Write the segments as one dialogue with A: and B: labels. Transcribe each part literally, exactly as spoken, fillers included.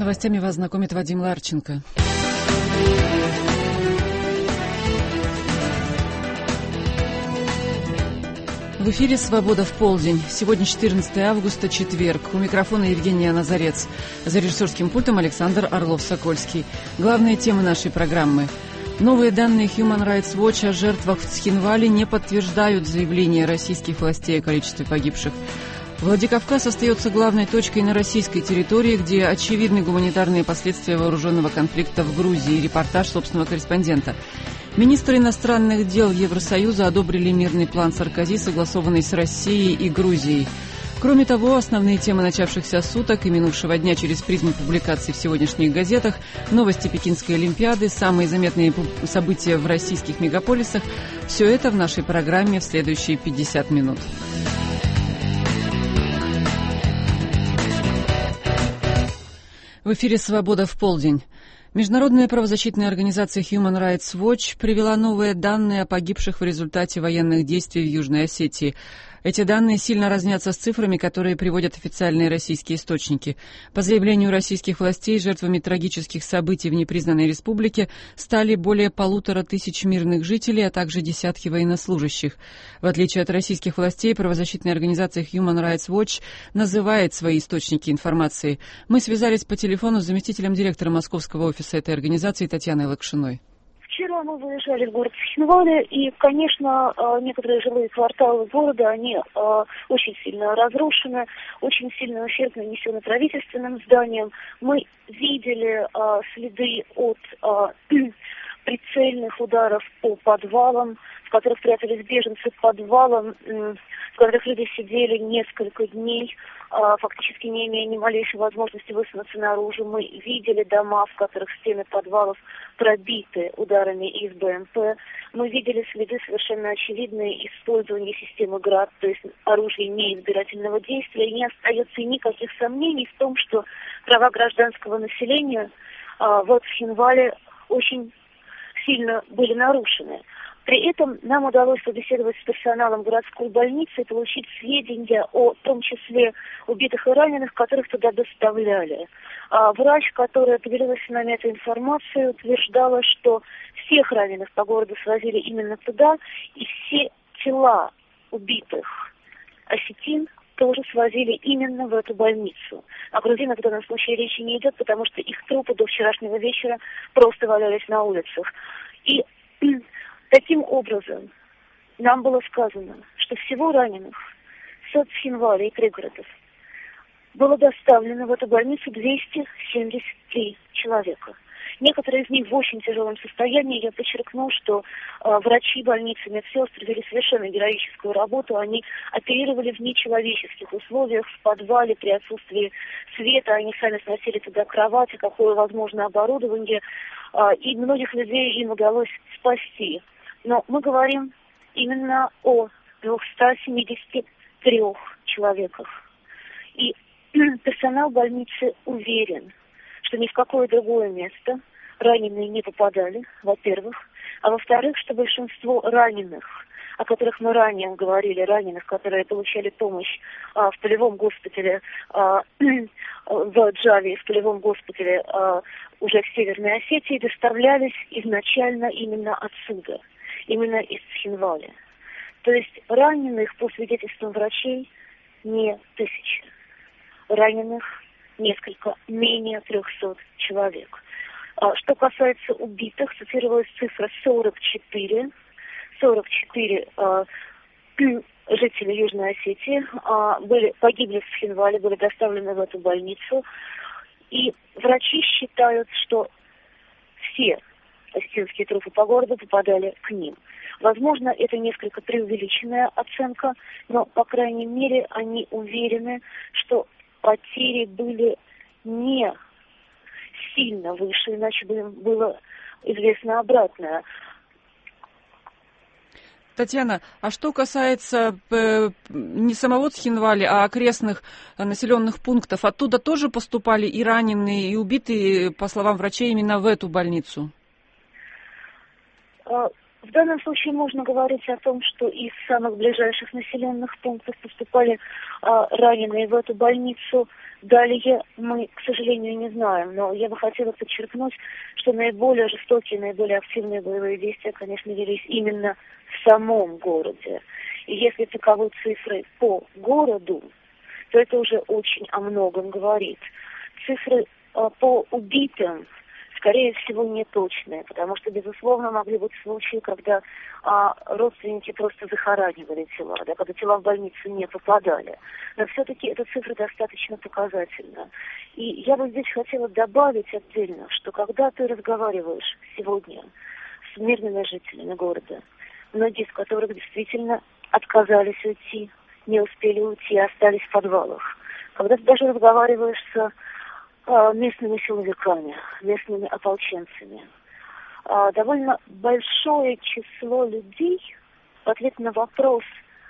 A: новостями вас знакомит Вадим Ларченко. В эфире «Свобода в полдень». Сегодня четырнадцатое августа, четверг. У микрофона Евгения Назарец. За режиссерским пультом Александр Орлов-Сокольский. Главные темы нашей программы. Новые данные Human Rights Watch о жертвах в Цхинвале не подтверждают заявления российских властей о количестве погибших. Владикавказ остается главной точкой на российской территории, где очевидны гуманитарные последствия вооруженного конфликта в Грузии. Репортаж собственного корреспондента. Министры иностранных дел Евросоюза одобрили мирный план Саркози, согласованный с Россией и Грузией. Кроме того, основные темы начавшихся суток и минувшего дня через призму публикаций в сегодняшних газетах, новости Пекинской Олимпиады, самые заметные события в российских мегаполисах – все это в нашей программе в следующие пятьдесят минут. В эфире «Свобода в полдень». Международная правозащитная организация Human Rights Watch привела новые данные о погибших в результате военных действий в Южной Осетии. Эти данные сильно разнятся с цифрами, которые приводят официальные российские источники. По заявлению российских властей, жертвами трагических событий в непризнанной республике стали более полутора тысяч мирных жителей, а также десятки военнослужащих. В отличие от российских властей, правозащитная организация Human Rights Watch называет свои источники информации. Мы связались по телефону с заместителем директора московского офиса этой организации Татьяной Лакшиной.
B: Вчера мы выезжали в город Цхинвале, и, конечно, некоторые жилые кварталы города, они очень сильно разрушены, очень сильный ущерб нанесен правительственным зданиям. Мы видели следы от прицельных ударов по подвалам, в которых прятались беженцы, подвалам, в которых люди сидели несколько дней, фактически не имея ни малейшей возможности высунуться наружу. Мы видели дома, в которых стены подвалов пробиты ударами из БМП. Мы видели следы совершенно очевидные использования системы ГРАД, то есть оружия неизбирательного действия. И не остается никаких сомнений в том, что права гражданского населения в Цхинвале очень сильно были нарушены. При этом нам удалось побеседовать с персоналом городской больницы и получить сведения о том числе убитых и раненых, которых туда доставляли. А врач, которая поделилась с нами этой информацией, утверждала, что всех раненых по городу свозили именно туда, и все тела убитых осетин тоже свозили именно в эту больницу. О грузинах в данном случае речи не идет, потому что их трупы до вчерашнего вечера просто валялись на улицах. И таким образом нам было сказано, что всего раненых с Цхинваля и пригородов было доставлено в эту больницу двести семьдесят три человека. Некоторые из них в очень тяжелом состоянии. Я подчеркну, что э, врачи больницы, медсестры вели совершенно героическую работу. Они оперировали в нечеловеческих условиях, в подвале, при отсутствии света. Они сами сносили туда кровати, какое возможно оборудование. Э, и многих людей им удалось спасти. Но мы говорим именно о двухстах семидесяти трёх человеках. И персонал больницы уверен, что ни в какое другое место раненые не попадали, во-первых. А во-вторых, что большинство раненых, о которых мы ранее говорили, раненых, которые получали помощь а, в полевом госпитале а, в Джаве, в полевом госпитале а, уже в Северной Осетии, доставлялись изначально именно отсюда, именно из Цхинваля. То есть раненых, по свидетельствам врачей, не тысячи. Раненых несколько, менее трехсот человек. Что касается убитых, цитировалась цифра сорок четыре. сорок четыре э, жители Южной Осетии э, были, погибли в Цхинвале, были доставлены в эту больницу. И врачи считают, что все осетинские трупы по городу попадали к ним. Возможно, это несколько преувеличенная оценка, но, по крайней мере, они уверены, что потери были не сильно выше, иначе бы им было известно обратное.
A: Татьяна, а что касается э, не самого Цхинваля, а окрестных э, населенных пунктов, оттуда тоже поступали и раненые, и убитые, по словам врачей, именно в эту больницу?
B: В данном случае можно говорить о том, что из самых ближайших населенных пунктов поступали а, раненые в эту больницу. Далее мы, к сожалению, не знаем, но я бы хотела подчеркнуть, что наиболее жестокие, наиболее активные боевые действия, конечно, велись именно в самом городе. И если таковы цифры по городу, то это уже очень о многом говорит. Цифры а, по убитым, скорее всего, не точные, потому что, безусловно, могли быть случаи, когда а, родственники просто захоранивали тела, да, когда тела в больницу не попадали. Но все-таки эта цифра достаточно показательна. И я бы здесь хотела добавить отдельно, что когда ты разговариваешь сегодня с мирными жителями города, многие из которых действительно отказались уйти, не успели уйти, остались в подвалах, когда ты даже разговариваешь с местными силовиками, местными ополченцами. А, довольно большое число людей в ответ на вопрос,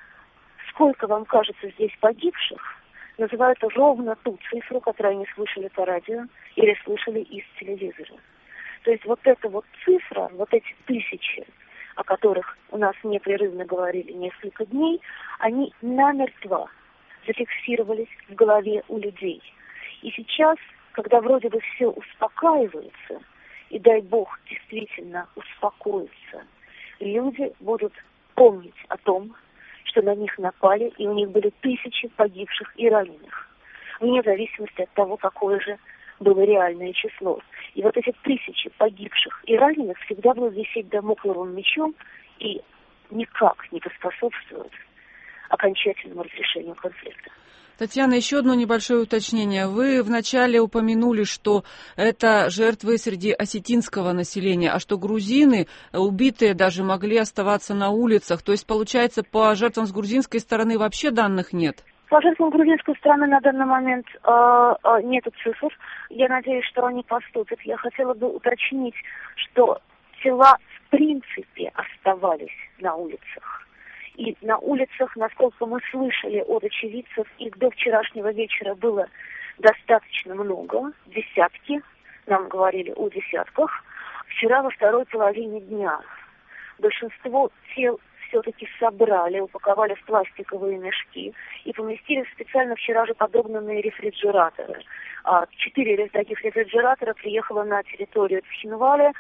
B: сколько вам кажется здесь погибших, называют ровно ту цифру, которую они слышали по радио или слышали из телевизора. То есть вот эта вот цифра, вот эти тысячи, о которых у нас непрерывно говорили несколько дней, они намертво зафиксировались в голове у людей. И сейчас, когда вроде бы все успокаивается, и дай бог действительно успокоится, люди будут помнить о том, что на них напали, и у них были тысячи погибших и раненых, вне зависимости от того, какое же было реальное число. И вот эти тысячи погибших и раненых всегда будут висеть дамокловым мечом и никак не поспособствуют окончательному разрешению конфликта.
A: Татьяна, еще одно небольшое уточнение. Вы вначале упомянули, что это жертвы среди осетинского населения, а что грузины, убитые, даже могли оставаться на улицах. То есть, получается, по жертвам с грузинской стороны вообще данных нет?
B: По жертвам грузинской стороны на данный момент э, э, нет цифр. Я надеюсь, что они поступят. Я хотела бы уточнить, что тела в принципе оставались на улицах. И на улицах, насколько мы слышали от очевидцев, их до вчерашнего вечера было достаточно много, десятки, нам говорили о десятках. Вчера во второй половине дня большинство тел все-таки собрали, упаковали в пластиковые мешки и поместили в специально вчера же подогнанные рефрижераторы. Четыре таких рефрижератора приехало на территорию Цхинваля,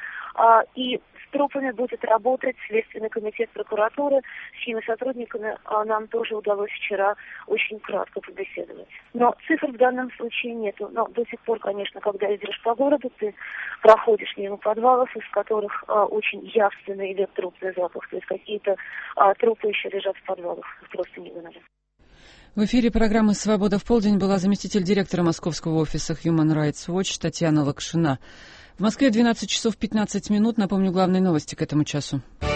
B: и с трупами будет работать Следственный комитет прокуратуры. С чьими сотрудниками нам тоже удалось вчера очень кратко побеседовать. Но цифр в данном случае нету. Но до сих пор, конечно, когда идешь по городу, ты проходишь мимо подвалов, из которых а, очень явственный идет трупный запах. То есть какие-то а, трупы еще лежат в подвалах. Их просто не выносят.
A: В эфире программы «Свобода в полдень» была заместитель директора московского офиса Human Rights Watch Татьяна Лакшина. В Москве двенадцать часов пятнадцать минут. Напомню главные новости к этому часу.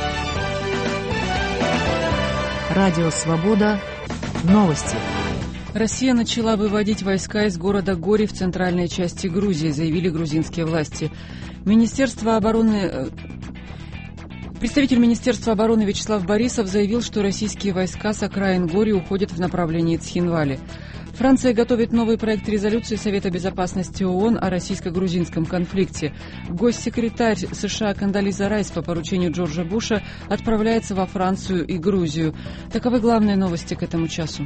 C: Радио «Свобода». Новости.
A: Россия начала выводить войска из города Гори в центральной части Грузии, заявили грузинские власти. Министерство обороны... Представитель Министерства обороны Вячеслав Борисов заявил, что российские войска с окраин Гори уходят в направлении Цхинвали. Франция готовит новый проект резолюции Совета безопасности ООН о российско-грузинском конфликте. Госсекретарь США Кондолиза Райс по поручению Джорджа Буша отправляется во Францию и Грузию. Таковы главные новости к этому часу.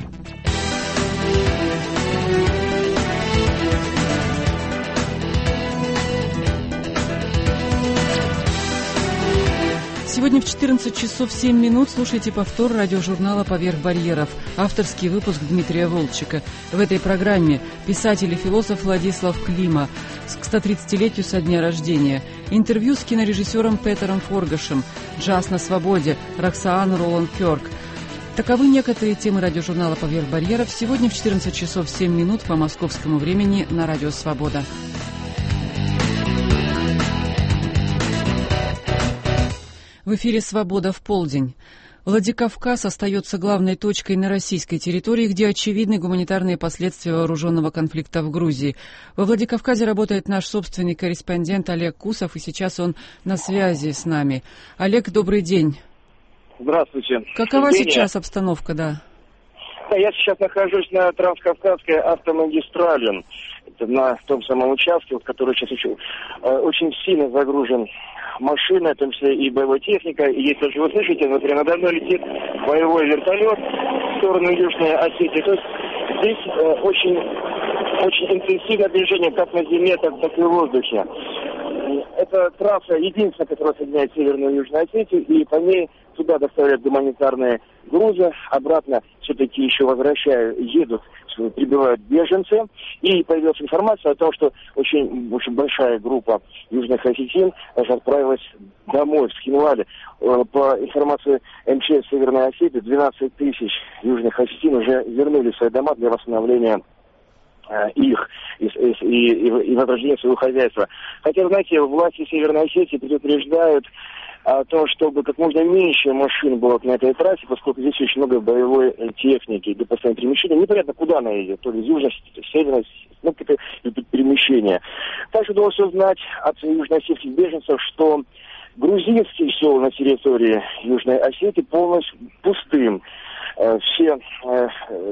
A: Сегодня в четырнадцать часов семь минут слушайте повтор радиожурнала «Поверх барьеров». Авторский выпуск Дмитрия Волчика. В этой программе писатель и философ Владислав Клима к стотридцатилетию со дня рождения. Интервью с кинорежиссером Петером Форгашем. Джаз на свободе. Роксаан Роланд Кёрк. Таковы некоторые темы радиожурнала «Поверх барьеров» сегодня в четырнадцать часов семь минут по московскому времени на Радио Свобода. В эфире «Свобода в полдень». Владикавказ остается главной точкой на российской территории, где очевидны гуманитарные последствия вооруженного конфликта в Грузии. Во Владикавказе работает наш собственный корреспондент Олег Кусов, и сейчас он на связи с нами. Олег, добрый день.
D: Здравствуйте.
A: Какова
D: Евгения.
A: Сейчас обстановка, да?
D: Да, я сейчас нахожусь на Транскавказской автомагистрали, на том самом участке, который сейчас очень, очень сильно загружен машина, в том числе и боевой техника. И если же вы слышите, например, надо мной летит боевой вертолет в сторону Южной Осетии. То есть здесь э, очень, очень интенсивное движение как на земле, так, так и в воздухе. Это трасса единственная, которая соединяет Северную и Южную Осетию, и по ней туда доставляют гуманитарные грузы, обратно все-таки еще возвращают, едут, прибывают беженцы. И появилась информация о том, что очень, очень большая группа южных осетин даже отправилась домой, в Схинвале. По информации эм че эс Северной Осетии, двенадцать тысяч южных осетин уже вернули в свои дома для восстановления их и, и, и, и возрождения своего хозяйства. Хотя, знаете, власти Северной Осетии предупреждают о том, чтобы как можно меньше машин было на этой трассе, поскольку здесь очень много боевой техники для постоянного перемещения. Непонятно, куда она идет, то ли из южной, северной, ну, какое-то перемещение. Также удалось узнать от южноосетских беженцев, что грузинские села на территории Южной Осетии полностью пустым. Все э,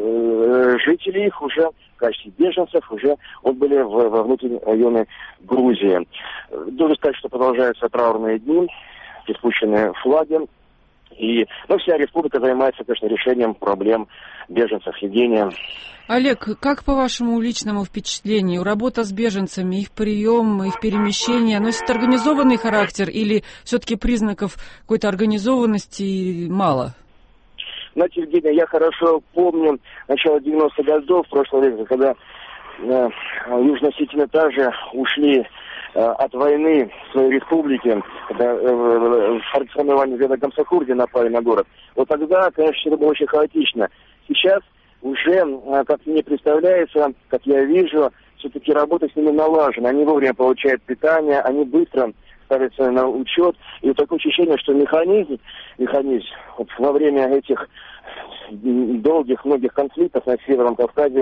D: э, жители их уже в качестве беженцев уже отбыли в, во внутренние районы Грузии. Должен сказать, что продолжаются траурные дни, приспущенные флаги. И ну, вся республика занимается, конечно, решением проблем беженцев. Евгения.
A: Олег, как по вашему личному впечатлению, работа с беженцами, их прием, их перемещение, носит организованный характер или все-таки признаков какой-то организованности мало?
D: Знаете, Евгения, я хорошо помню начало девяностых годов прошлого века, когда э, южно-осетины также ушли э, от войны в своей республике, когда э, формирование Веда Гамсахурди напали на город. Вот тогда, конечно, это было очень хаотично. Сейчас уже, э, как мне представляется, как я вижу, все-таки работа с ними налажена. Они вовремя получают питание, они быстро ставятся на учет. И вот такое ощущение, что механизм, механизм вот во время этих долгих многих конфликтов на Северном Кавказе,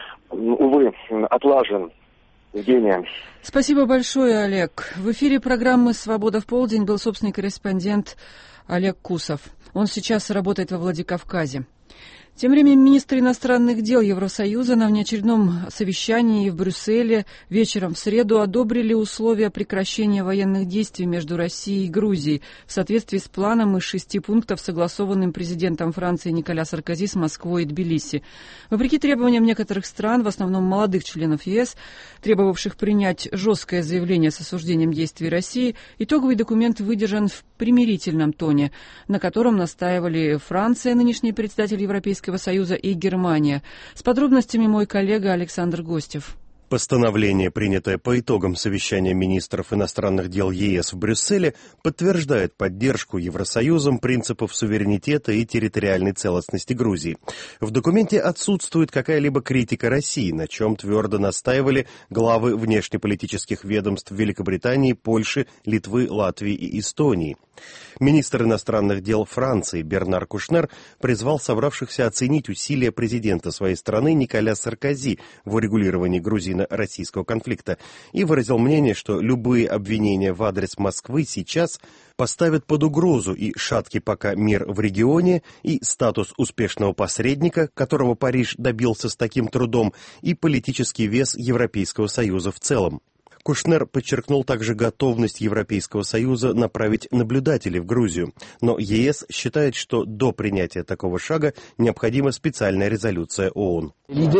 D: увы, отлажен. Евгения.
A: Спасибо большое, Олег. В эфире программы «Свобода в полдень» был собственный корреспондент Олег Кусов. Он сейчас работает во Владикавказе. Тем временем министры иностранных дел Евросоюза на внеочередном совещании в Брюсселе вечером в среду одобрили условия прекращения военных действий между Россией и Грузией в соответствии с планом из шести пунктов, согласованным президентом Франции Николя Саркози с Москвой и Тбилиси. Вопреки требованиям некоторых стран, в основном молодых членов е эс, требовавших принять жесткое заявление с осуждением действий России, итоговый документ выдержан в примирительном тоне, на котором настаивали Франция, нынешний председатель Европейского Союза, и Германия. С подробностями мой коллега Александр Гостев.
E: Постановление, принятое по итогам совещания министров иностранных дел е эс в Брюсселе, подтверждает поддержку Евросоюзом принципов суверенитета и территориальной целостности Грузии. В документе отсутствует какая-либо критика России, на чем твердо настаивали главы внешнеполитических ведомств Великобритании, Польши, Литвы, Латвии и Эстонии. Министр иностранных дел Франции Бернар Кушнер призвал собравшихся оценить усилия президента своей страны Николя Саркози в урегулировании грузино-российского конфликта и выразил мнение, что любые обвинения в адрес Москвы сейчас поставят под угрозу и шаткий пока мир в регионе, и статус успешного посредника, которого Париж добился с таким трудом, и политический вес Европейского Союза в целом. Кушнер подчеркнул также готовность Европейского Союза направить наблюдателей в Грузию, но е эс считает, что до принятия такого шага необходима специальная резолюция ООН.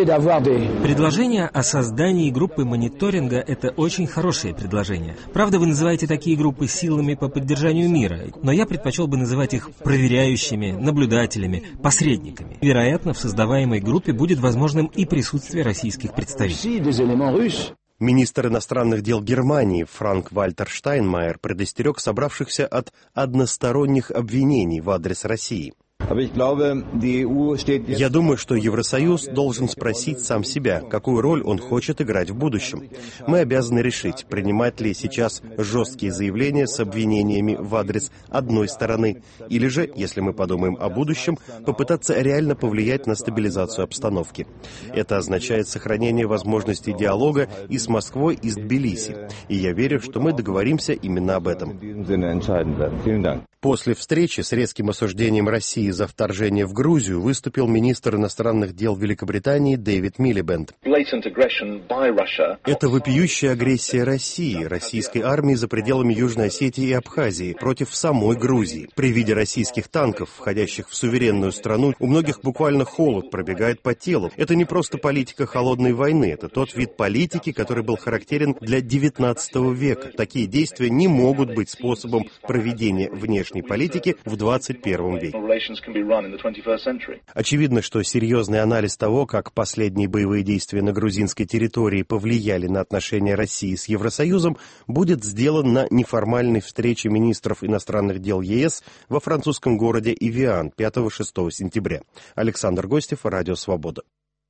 F: Предложение о создании группы мониторинга – это очень хорошее предложение. Правда, вы называете такие группы силами по поддержанию мира, но я предпочел бы называть их проверяющими, наблюдателями, посредниками. Вероятно, в создаваемой группе будет возможным и присутствие российских представителей.
E: Министр иностранных дел Германии Франк-Вальтер Штайнмайер предостерег собравшихся от односторонних обвинений в адрес России. Я думаю, что Евросоюз должен спросить сам себя, какую роль он хочет играть в будущем. Мы обязаны решить, принимать ли сейчас жесткие заявления с обвинениями в адрес одной стороны, или же, если мы подумаем о будущем, попытаться реально повлиять на стабилизацию обстановки. Это означает сохранение возможности диалога и с Москвой, и с Тбилиси. И я верю, что мы договоримся именно об этом. После встречи с резким осуждением России за вторжение в Грузию выступил министр иностранных дел Великобритании Дэвид Милибенд. Это вопиющая агрессия России, российской армии за пределами Южной Осетии и Абхазии против самой Грузии. При виде российских танков, входящих в суверенную страну, у многих буквально холод пробегает по телу. Это не просто политика холодной войны, это тот вид политики, который был характерен для девятнадцатого века. Такие действия не могут быть способом проведения внешней политики в двадцать первом веке. Очевидно, что серьезный анализ того, как последние боевые действия на грузинской территории повлияли на отношения России с Евросоюзом, будет сделан на неформальной встрече министров иностранных дел ЕС во французском городе Эвиан пятого-шестого сентября. Александр Гостев, Радио Свобода.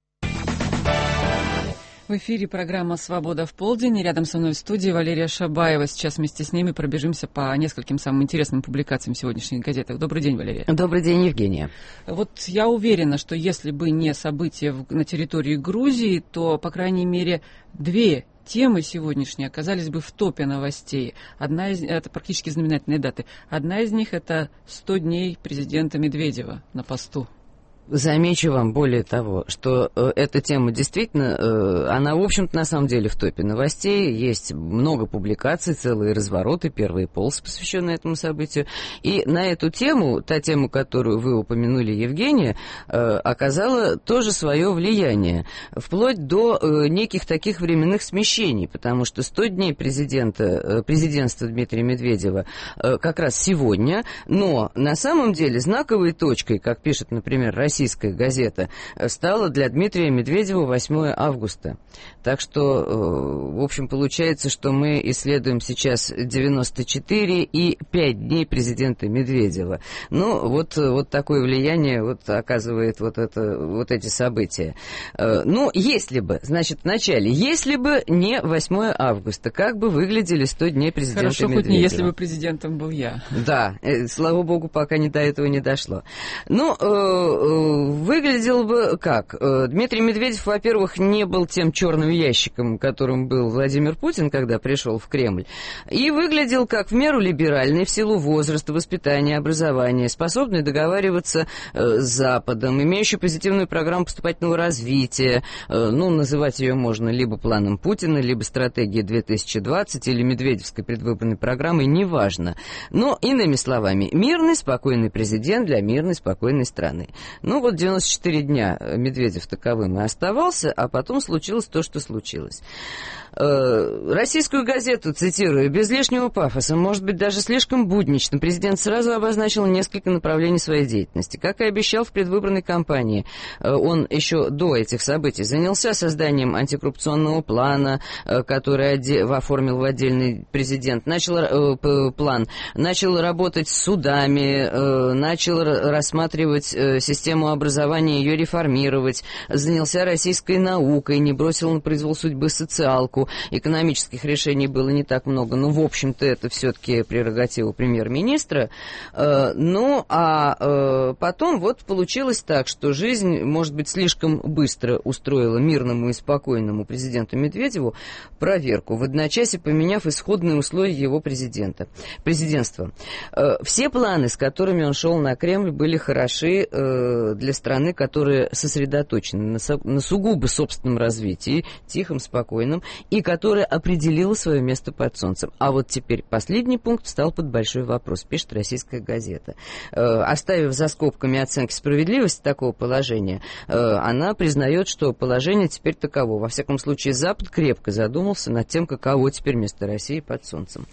A: В эфире программа «Свобода в полдень». И рядом со мной в студии Валерия Шабаева. Сейчас вместе с ними пробежимся по нескольким самым интересным публикациям в сегодняшних газетах. Добрый день, Валерия.
G: Добрый день, Евгения.
A: Вот я уверена, что если бы не события на территории Грузии, то, по крайней мере, две темы сегодняшние оказались бы в топе новостей. Одна из это практически знаменательные даты. Одна из них — это сто дней президента Медведева на посту.
G: Замечу вам, более того, что э, эта тема действительно, э, она, в общем-то, на самом деле в топе новостей. Есть много публикаций, целые развороты, первые полосы, посвященные этому событию. И на эту тему, та тема, которую вы упомянули, Евгения, э, оказала тоже свое влияние, вплоть до э, неких таких временных смещений, потому что сто дней президента, э, президентства Дмитрия Медведева э, как раз сегодня, но на самом деле знаковой точкой, как пишет, например, Россия, Российская газета, стала для Дмитрия Медведева восьмое августа. Так что, в общем, получается, что мы исследуем сейчас девяносто четыре и пять дней президента Медведева. Ну, вот, вот такое влияние вот оказывает вот, это, вот эти события. Ну, если бы, значит, вначале, если бы не восьмое августа, как бы выглядели сто дней президента
A: Хорошо,
G: Медведева?
A: Хорошо, хоть не если бы президентом был я.
G: Да, слава богу, пока не до этого не дошло. Ну, выглядел бы как? Дмитрий Медведев, во-первых, не был тем черным ящиком, которым был Владимир Путин, когда пришел в Кремль, и выглядел как в меру либеральный в силу возраста, воспитания, образования, способный договариваться с Западом, имеющий позитивную программу поступательного развития. Ну, называть ее можно либо планом Путина, либо стратегией две тысячи двадцать, или медведевской предвыборной программой, неважно. Но, иными словами, мирный, спокойный президент для мирной, спокойной страны. Ну, вот девяносто четыре дня Медведев таковым и оставался, а потом случилось то, что случилось. Российскую газету, цитирую, без лишнего пафоса, может быть, даже слишком буднично, президент сразу обозначил несколько направлений своей деятельности. Как и обещал в предвыборной кампании, он еще до этих событий занялся созданием антикоррупционного плана, который оформил в отдельный президент, начал план, начал работать с судами, начал рассматривать систему образования, ее реформировать, занялся российской наукой, не бросил на произвол судьбы социалку. Экономических решений было не так много, но, в общем-то, это все-таки прерогатива премьер-министра. Ну, а потом вот получилось так, что жизнь, может быть, слишком быстро устроила мирному и спокойному президенту Медведеву проверку, в одночасье поменяв исходные условия его президента, президентства. Все планы, с которыми он шел на Кремль, были хороши для страны, которая сосредоточена на, на сугубо собственном развитии, тихом, спокойном, и которая определила свое место под солнцем. А вот теперь последний пункт встал под большой вопрос, пишет Российская газета. Э, оставив за скобками оценки справедливости такого положения, э, она признает, что положение теперь таково. Во всяком случае, Запад крепко задумался над тем, каково теперь место России под солнцем.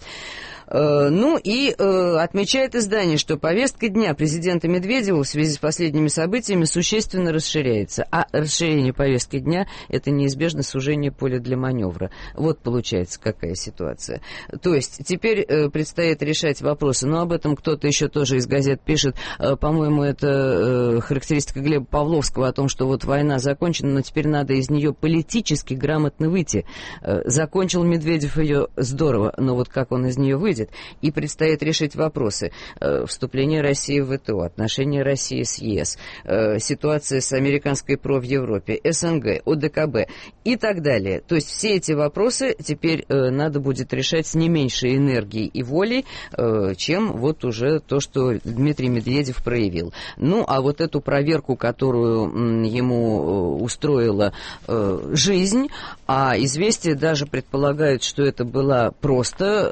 G: Ну и э, отмечает издание, что повестка дня президента Медведева в связи с последними событиями существенно расширяется. А расширение повестки дня – это неизбежно сужение поля для маневра. Вот получается какая ситуация. То есть теперь э, предстоит решать вопросы. Но об этом кто-то еще тоже из газет пишет. Э, по-моему, это э, характеристика Глеба Павловского о том, что вот война закончена, но теперь надо из нее политически грамотно выйти. Э, закончил Медведев ее здорово, но вот как он из нее выйдет? происходит, и предстоит решить вопросы. Вступление России в ВТО, отношения России с ЕС, ситуация с американской ПРО в Европе, СНГ, ОДКБ и так далее. То есть все эти вопросы теперь надо будет решать с не меньшей энергией и волей, чем вот уже то, что Дмитрий Медведев проявил. Ну, а вот эту проверку, которую ему устроила жизнь, а «Известия» даже предполагают, что это была просто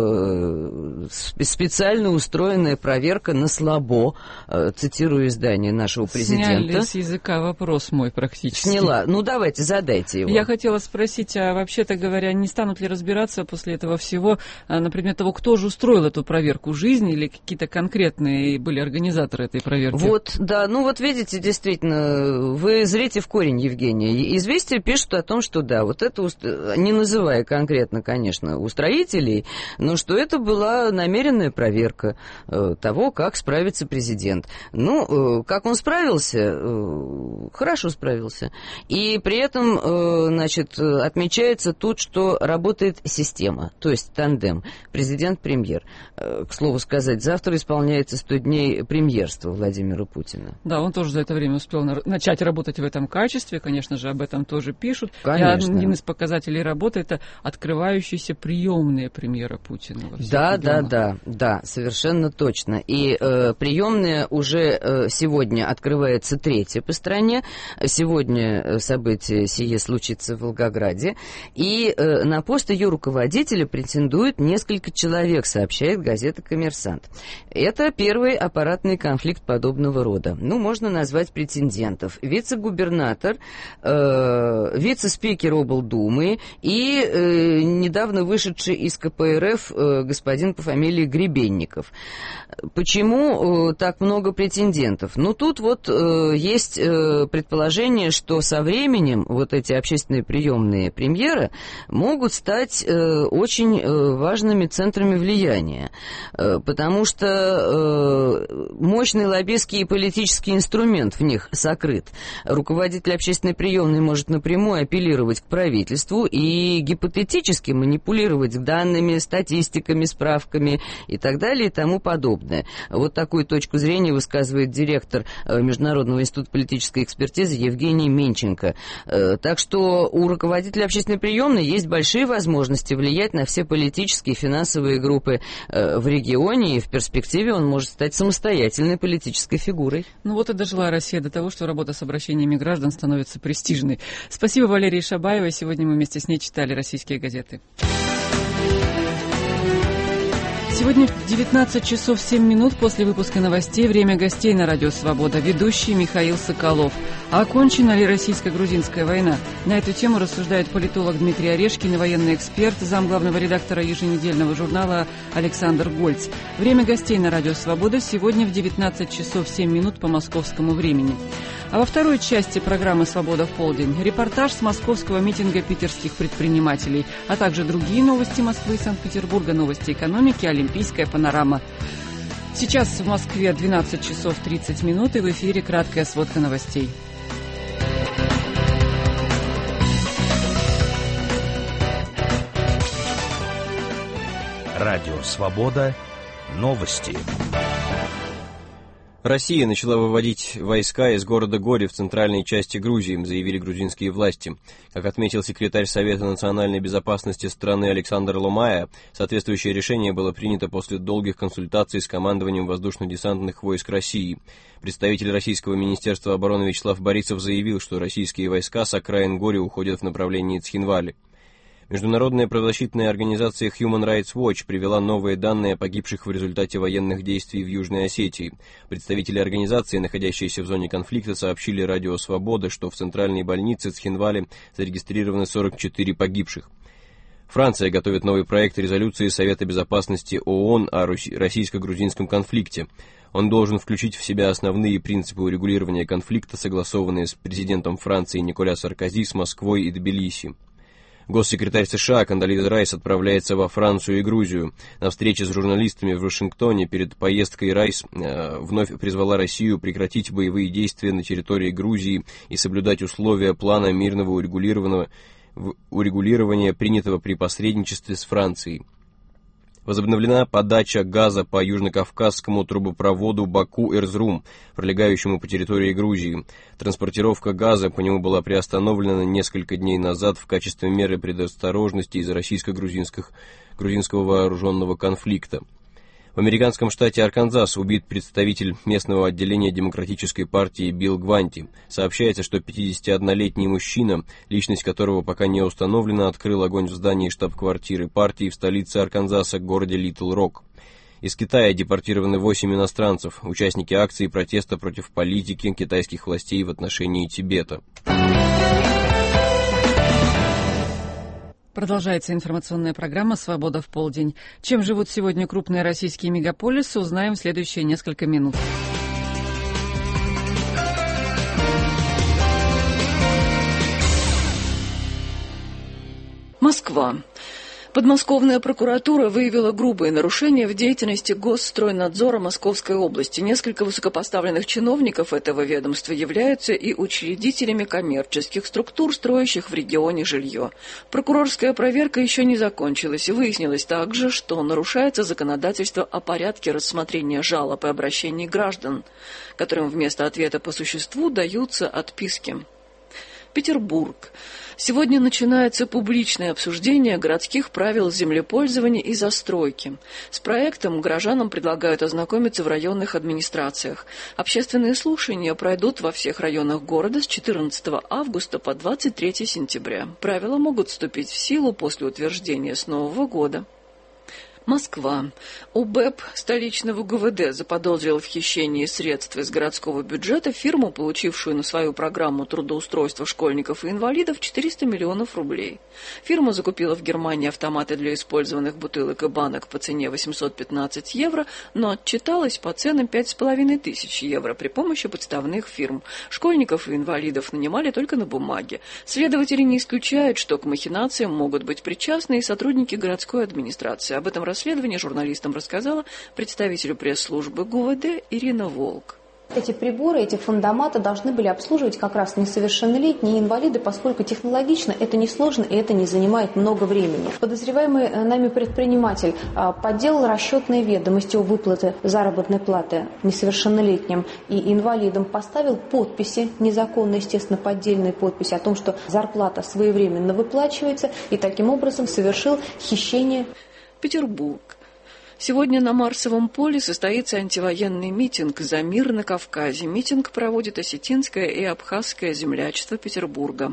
G: э, специально устроенная проверка на слабо, э, цитирую издание нашего президента.
A: Сняли с языка вопрос мой практически.
G: Сняла. Ну, давайте, задайте его.
A: Я хотела спросить, а вообще-то говоря, не станут ли разбираться после этого всего на предмет того, кто же устроил эту проверку, жизнь или какие-то конкретные были организаторы этой проверки?
G: Вот, да, ну вот видите, действительно, вы зрите в корень, Евгения. «Известия» пишут о том, что да, вот это, не называя конкретно, конечно, устроителей, но что это была намеренная проверка э, того, как справится президент. Ну, э, как он справился? Э, хорошо справился. И при этом, э, значит, отмечается тут, что работает система, то есть тандем, президент-премьер. Э, к слову сказать, завтра исполняется сто дней премьерства Владимира Путина.
A: Да, он тоже за это время успел на- начать работать в этом качестве, конечно же, об этом тоже пишут.
G: Конечно.
A: И один из показателей работы — это открывающиеся приемные премьера Путина.
G: Да, да, да, да, совершенно точно. И э, приемная уже э, сегодня открывается третья по стране. Сегодня событие сие случится в Волгограде. И э, на пост ее руководителя претендует несколько человек, сообщает газета «Коммерсант». Это первый аппаратный конфликт подобного рода. Ну, можно назвать претендентов. Вице-губернатор, э, вице-спикер облдумы и э, недавно вышедший из ка пэ эр эф э, господин по фамилии Гребенников. Почему э, так много претендентов? Ну, тут вот э, есть э, предположение, что со временем вот эти общественные приемные премьера могут стать э, очень э, важными центрами влияния, э, потому что э, мощный лоббистский и политический инструмент в них сокрыт. Руководитель общественной приемной может напрямую апеллировать к правительству и гипотетически манипулировать данными, статистиками, справками и так далее и тому подобное. Вот такую точку зрения высказывает директор Международного института политической экспертизы Евгений Менченко. Так что у руководителя общественной приемной есть большие возможности влиять на все политические и финансовые группы в регионе, и в перспективе он может стать самостоятельной политической фигурой.
A: Ну вот и дожила Россия до того, что работа с обращениями граждан становится престижной. Спасибо Валерии Шабаевой. Сегодня мы вместе с ней читали российские газеты. Сегодня в девятнадцать часов семь минут после выпуска новостей время гостей на Радио Свобода. Ведущий Михаил Соколов. А окончена ли российско-грузинская война? На эту тему рассуждает политолог Дмитрий Орешкин и военный эксперт, замглавного редактора еженедельного журнала Александр Гольц. Время гостей на Радио Свобода сегодня в девятнадцать часов семь минут по московскому времени. А во второй части программы «Свобода в полдень» репортаж с московского митинга питерских предпринимателей, а также другие новости Москвы и Санкт-Петербурга, новости экономики, олимпийская панорама. Сейчас в Москве двенадцать часов тридцать минут и в эфире краткая сводка новостей.
H: Радио «Свобода». Новости.
I: Россия начала выводить войска из города Гори в центральной части Грузии, заявили грузинские власти. Как отметил секретарь Совета национальной безопасности страны Александр Ломая, соответствующее решение было принято после долгих консультаций с командованием воздушно-десантных войск России. Представитель российского министерства обороны Вячеслав Борисов заявил, что российские войска с окраин Гори уходят в направлении Цхинвали. Международная правозащитная организация Human Rights Watch привела новые данные о погибших в результате военных действий в Южной Осетии. Представители организации, находящиеся в зоне конфликта, сообщили Радио Свобода, что в центральной больнице Цхинвали зарегистрированы сорок четыре погибших. Франция готовит новый проект резолюции Совета безопасности ООН о российско-грузинском конфликте. Он должен включить в себя основные принципы урегулирования конфликта, согласованные с президентом Франции Николя Саркози, с Москвой и Тбилиси. Госсекретарь США Кондолиза Райс отправляется во Францию и Грузию. На встрече с журналистами в Вашингтоне перед поездкой Райс э, вновь призвала Россию прекратить боевые действия на территории Грузии и соблюдать условия плана мирного урегулированного, урегулирования, принятого при посредничестве с Францией. Возобновлена подача газа по южнокавказскому трубопроводу Баку-Эрзрум, пролегающему по территории Грузии. Транспортировка газа по нему была приостановлена несколько дней назад в качестве меры предосторожности из-за российско-грузинского вооруженного конфликта. В американском штате Арканзас убит представитель местного отделения Демократической партии Билл Гванти. Сообщается, что пятидесятиоднолетний мужчина, личность которого пока не установлена, открыл огонь в здании штаб-квартиры партии в столице Арканзаса, городе Литл Рок. Из Китая депортированы восемь иностранцев, участники акции протеста против политики китайских властей в отношении Тибета.
A: Продолжается информационная программа «Свобода в полдень». Чем живут сегодня крупные российские мегаполисы, узнаем в следующие несколько минут. Москва. Подмосковная прокуратура выявила грубые нарушения в деятельности Госстройнадзора Московской области. Несколько высокопоставленных чиновников этого ведомства являются и учредителями коммерческих структур, строящих в регионе жилье. Прокурорская проверка еще не закончилась, и выяснилось также, что нарушается законодательство о порядке рассмотрения жалоб и обращений граждан, которым вместо ответа по существу даются отписки. Петербург. Сегодня начинается публичное обсуждение городских правил землепользования и застройки. С проектом горожанам предлагают ознакомиться в районных администрациях. Общественные слушания пройдут во всех районах города с четырнадцатого августа по двадцать третье сентября. Правила могут вступить в силу после утверждения с Нового года. Москва. УБЭП столичного ГУВД заподозрил в хищении средств из городского бюджета фирму, получившую на свою программу трудоустройства школьников и инвалидов четыреста миллионов рублей. Фирма закупила в Германии автоматы для использованных бутылок и банок по цене восемьсот пятнадцать евро, но отчиталась по ценам пять с половиной тысяч евро при помощи подставных фирм. Школьников и инвалидов нанимали только на бумаге. Следователи не исключают, что к махинациям могут быть причастны и сотрудники городской администрации. Об этом расследование журналистам рассказала представителю пресс-службы ГУВД Ирина Волк.
J: Эти приборы, эти фондоматы должны были обслуживать как раз несовершеннолетние инвалиды, поскольку технологично это несложно и это не занимает много времени. Подозреваемый нами предприниматель подделал расчетные ведомости о выплате заработной платы несовершеннолетним и инвалидам, поставил подписи, незаконно, естественно, поддельные подписи о том, что зарплата своевременно выплачивается, и таким образом совершил хищение.
A: Петербург. Сегодня на Марсовом поле состоится антивоенный митинг «За мир на Кавказе». Митинг проводит осетинское и абхазское землячество Петербурга.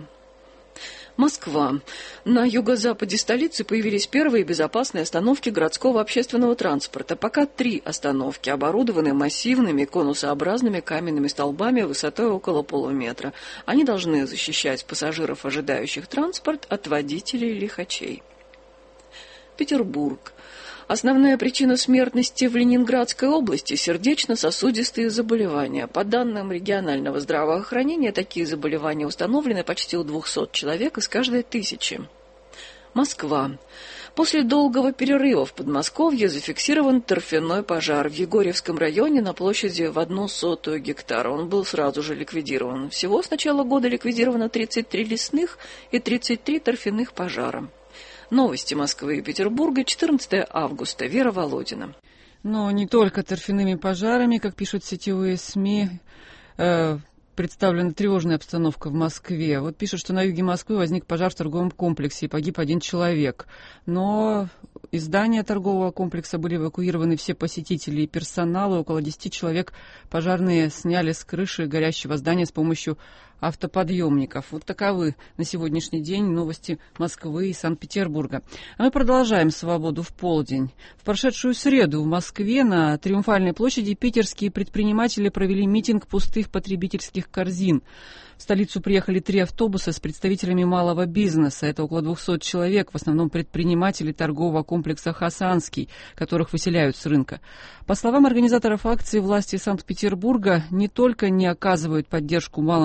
A: Москва. На юго-западе столицы появились первые безопасные остановки городского общественного транспорта. Пока три остановки оборудованы массивными конусообразными каменными столбами высотой около полуметра. Они должны защищать пассажиров, ожидающих транспорт, от водителей лихачей. Петербург. Основная причина смертности в Ленинградской области – сердечно-сосудистые заболевания. По данным регионального здравоохранения, такие заболевания установлены почти у двухсот человек из каждой тысячи. Москва. После долгого перерыва в Подмосковье зафиксирован торфяной пожар в Егорьевском районе на площади в одну сотую гектара. Он был сразу же ликвидирован. Всего с начала года ликвидировано тридцать три лесных и тридцать три торфяных пожара. Новости Москвы и Петербурга, четырнадцатого августа. Вера Володина.
K: Но не только торфяными пожарами, как пишут сетевые СМИ, э, представлена тревожная обстановка в Москве. Вот пишут, что на юге Москвы возник пожар в торговом комплексе и погиб один человек. Но из здания торгового комплекса были эвакуированы все посетители и персонал. И около десяти человек пожарные сняли с крыши горящего здания с помощью автоподъемников. Вот таковы на сегодняшний день новости Москвы и Санкт-Петербурга. А мы продолжаем «Свободу в полдень». В прошедшую среду в Москве на Триумфальной площади питерские предприниматели провели митинг пустых потребительских корзин. В столицу приехали три автобуса с представителями малого бизнеса. Это около двухсот человек, в основном предприниматели торгового комплекса «Хасанский», которых выселяют с рынка. По словам организаторов акции, власти Санкт-Петербурга не только не оказывают поддержку малому и среднему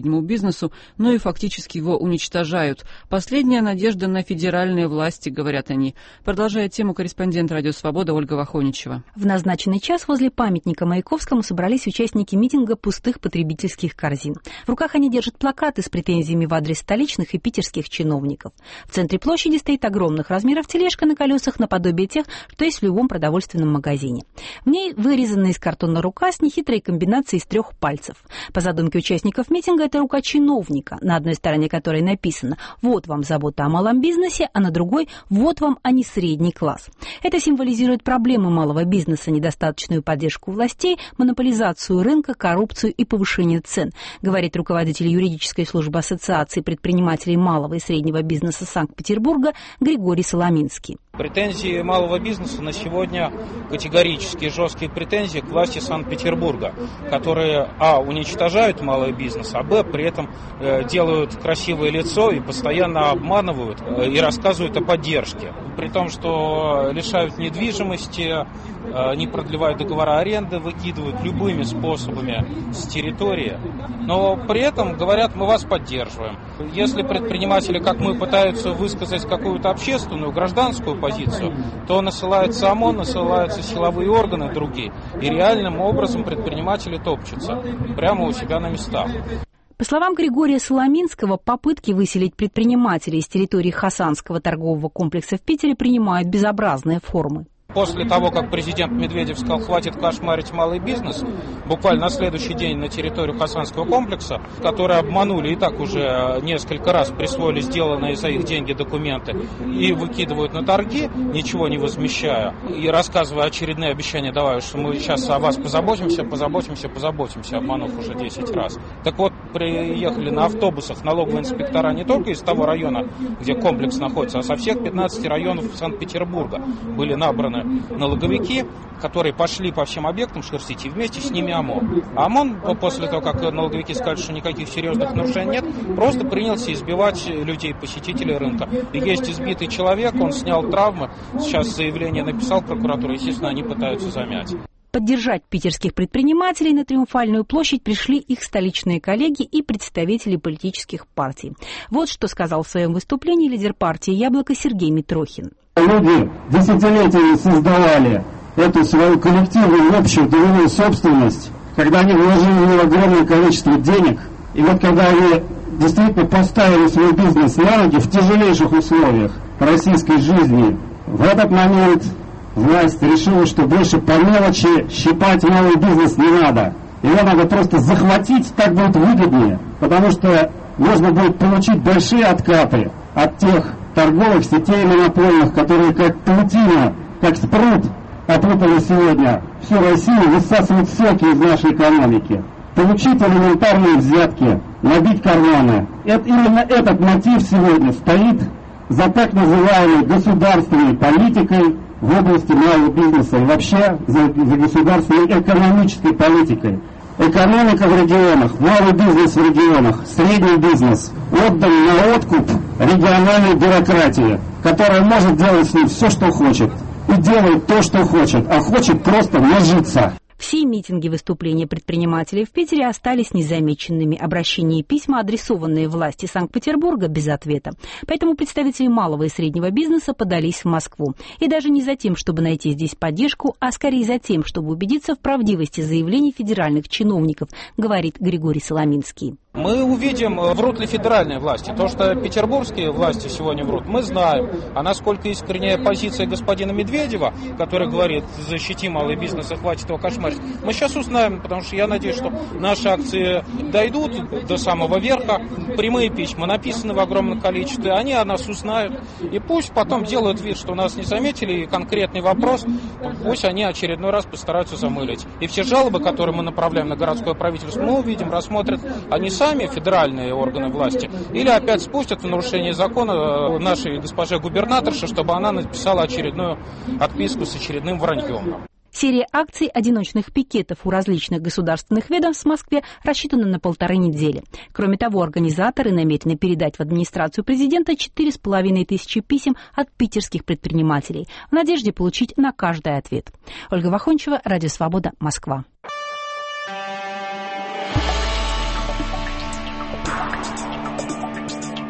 K: среднему бизнесу, но и фактически его уничтожают. Последняя надежда на федеральные власти, говорят они. Продолжает тему корреспондент «Радио Свобода» Ольга Вахоничева.
L: В назначенный час возле памятника Маяковскому собрались участники митинга пустых потребительских корзин. В руках они держат плакаты с претензиями в адрес столичных и питерских чиновников. В центре площади стоит огромных размеров тележка на колесах наподобие тех, что есть в любом продовольственном магазине. В ней вырезана из картона рука с нехитрой комбинацией из трех пальцев. По задумке участников митинга, это рука чиновника, на одной стороне которой написано «Вот вам забота о малом бизнесе», а на другой «Вот вам, а не средний класс». Это символизирует проблемы малого бизнеса, недостаточную поддержку властей, монополизацию рынка, коррупцию и повышение цен, говорит руководитель юридической службы Ассоциации предпринимателей малого и среднего бизнеса Санкт-Петербурга Григорий Соломинский.
M: Претензии малого бизнеса на сегодня категорические, жесткие претензии к власти Санкт-Петербурга, которые, а, уничтожают малый бизнес, а, б, при этом э, делают красивое лицо и постоянно обманывают э, и рассказывают о поддержке. При том, что лишают недвижимости, э, не продлевают договора аренды, выкидывают любыми способами с территории, но при этом говорят: мы вас поддерживаем. Если предприниматели, как мы, пытаются высказать какую-то общественную, гражданскую позицию, то насылается ОМОН, насылаются силовые органы другие, и реальным образом предприниматели топчутся прямо у себя на местах.
L: По словам Григория Соломинского, попытки выселить предпринимателей из территории Хасанского торгового комплекса в Питере принимают безобразные формы.
M: После того, как президент Медведев сказал, хватит кошмарить малый бизнес, буквально на следующий день на территорию Хасанского комплекса, которые обманули и так уже несколько раз, присвоили сделанные за их деньги документы и выкидывают на торги, ничего не возмещая, и рассказывая очередные обещания, давая, что мы сейчас о вас позаботимся, позаботимся, позаботимся, обманув уже десять раз. Так вот, приехали на автобусах налоговые инспектора не только из того района, где комплекс находится, а со всех пятнадцати районов Санкт-Петербурга были набраны налоговики, которые пошли по всем объектам шерстить, и вместе с ними ОМОН. А ОМОН, после того, как налоговики сказали, что никаких серьезных нарушений нет, просто принялся избивать людей, посетителей рынка. И есть избитый человек, он снял травмы, сейчас заявление написал в прокуратуру, естественно, они пытаются замять.
L: Поддержать питерских предпринимателей на Триумфальную площадь пришли их столичные коллеги и представители политических партий. Вот что сказал в своем выступлении лидер партии «Яблоко» Сергей Митрохин.
N: Люди десятилетиями создавали эту свою коллективную общую долевую собственность, когда они вложили в нее огромное количество денег, и вот когда они действительно поставили свой бизнес на ноги в тяжелейших условиях российской жизни, в этот момент власть решила, что больше по мелочи щипать малый бизнес не надо. Его надо просто захватить, так будет выгоднее, потому что можно будет получить большие откаты от тех торговых сетей монопольных, которые как паутина, как спрут опутали сегодня всю Россию, высасывают соки из нашей экономики. Получить элементарные взятки, набить карманы. Это, именно этот мотив сегодня стоит за так называемой государственной политикой в области малого бизнеса и вообще за, за государственной экономической политикой. Экономика в регионах, малый бизнес в регионах, средний бизнес отдан на откуп региональной бюрократии, которая может делать с ним все, что хочет, и делает то, что хочет, а хочет просто нажиться.
L: Все митинги, выступления предпринимателей в Питере остались незамеченными. Обращения и письма, адресованные власти Санкт-Петербурга, без ответа. Поэтому представители малого и среднего бизнеса подались в Москву. И даже не за тем, чтобы найти здесь поддержку, а скорее за тем, чтобы убедиться в правдивости заявлений федеральных чиновников, говорит Григорий Соломинский.
M: Мы увидим, врут ли федеральные власти. То, что петербургские власти сегодня врут, мы знаем. А насколько искренняя позиция господина Медведева, который говорит, защити малый бизнес и хватит его кошмарить, мы сейчас узнаем, потому что я надеюсь, что наши акции дойдут до самого верха. Прямые письма написаны в огромном количестве, они о нас узнают. И пусть потом делают вид, что нас не заметили, и конкретный вопрос, пусть они очередной раз постараются замылить. И все жалобы, которые мы направляем на городское правительство, мы увидим, рассмотрят они сами, федеральные органы власти, или опять спустят в нарушение закона нашей госпоже губернаторше, чтобы она написала очередную отписку с очередным враньем.
L: Серия акций одиночных пикетов у различных государственных ведомств в Москве рассчитана на полторы недели. Кроме того, организаторы намерены передать в администрацию президента четыре с половиной тысячи писем от питерских предпринимателей в надежде получить на каждый ответ. Ольга Вахоничева, Радио Свобода, Москва.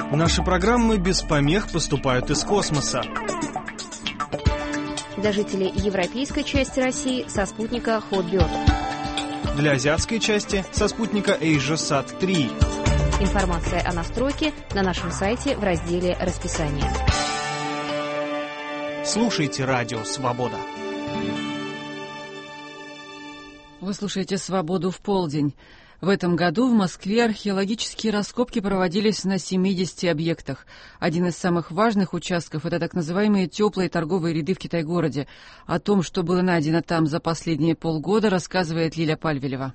O: Наши программы без помех поступают из космоса.
P: Для жителей европейской части России со спутника Hotbird.
O: Для азиатской части со спутника AsiaSat три.
P: Информация о настройке на нашем сайте в разделе «Расписание».
O: Слушайте радио «Свобода».
A: Вы слушаете «Свободу в полдень». В этом году в Москве археологические раскопки проводились на семидесяти объектах. Один из самых важных участков – это так называемые теплые торговые ряды в Китай-городе. О том, что было найдено там за последние полгода, рассказывает Лиля Пальвелева.